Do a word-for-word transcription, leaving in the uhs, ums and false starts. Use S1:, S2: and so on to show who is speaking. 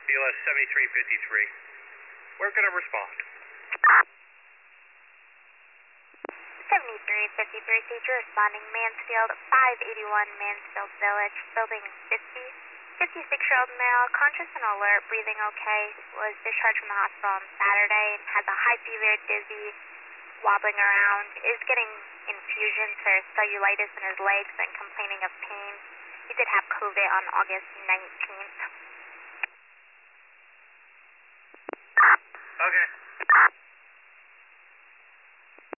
S1: B L S seventy-three fifty-three. Where can I respond?
S2: seventy-three fifty-three, teacher responding Mansfield, five eighty-one Mansfield Village, building fifty. fifty-six-year-old male, conscious and alert, breathing okay, was discharged from the hospital on Saturday and has a high fever, dizzy, wobbling around, is getting infusions for cellulitis in his legs and complaining of pain. He did have COVID on August nineteenth.
S1: Okay.